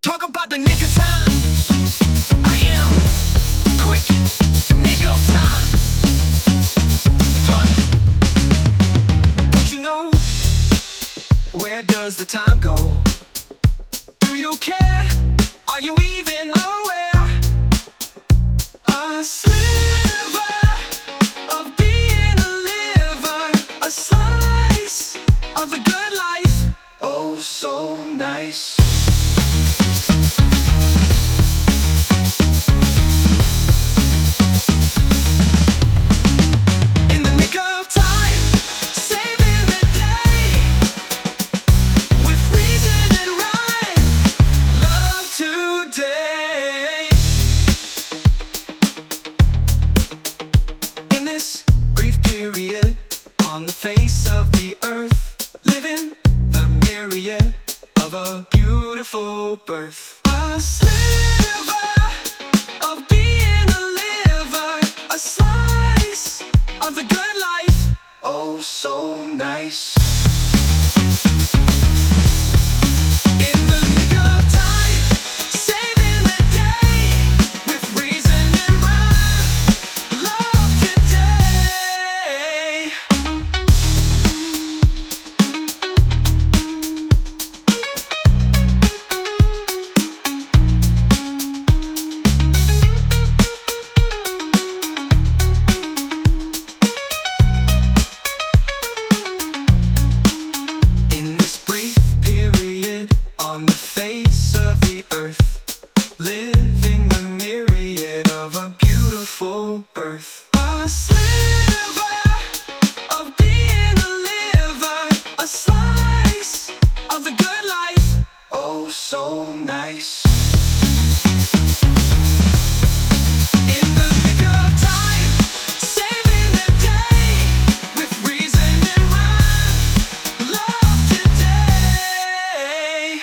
Talk about the nick of time. I am quick, nick of time. Fun. Don't you know, where does the time go? Do you care? Are you even aware? A sliver of being a liver, a slice of the good life. Oh, so nice. In the nick of time, saving the day, with reason and rhyme. Love today. In this brief period on the face of the earth, living the myriad of a beautiful birth. A sliver of being a liver, a slice of the good life. Oh, so nice. In the nick of time, saving the day, with reason and rhyme. Love today. In this brief period on the face of the earth, living the myriad of a beautiful birth. A sliver of being a liver, a slice of the good life. Oh, so nice. In the nick of time, saving the day, with reason and rhyme. Love today.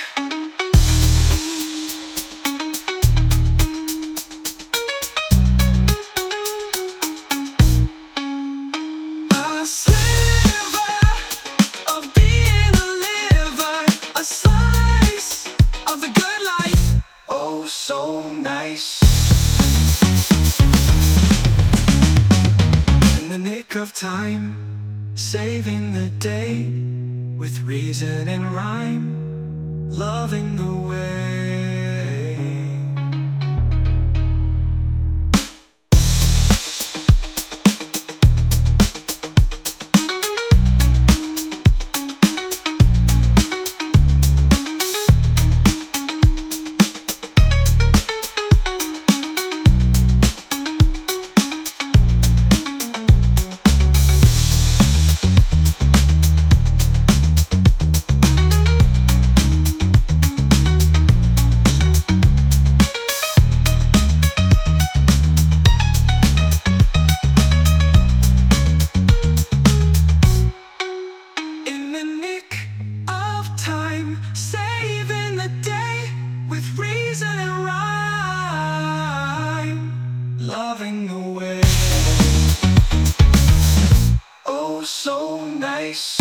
A sliver of being a liver, a slice of the good life. Oh, so nice. In the nick of time, saving the day, with reason and rhyme. Loving the way. In the nick of time, saving the day, with reason and rhyme. Loving the way. Oh, so nice.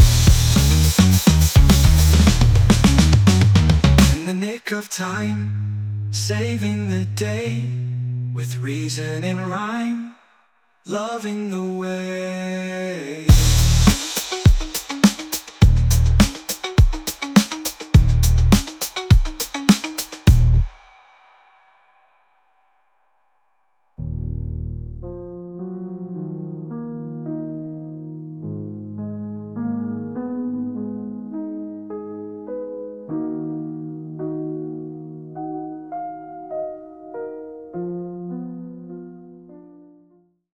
In the nick of time, saving the day, with reason and rhyme. Loving the way.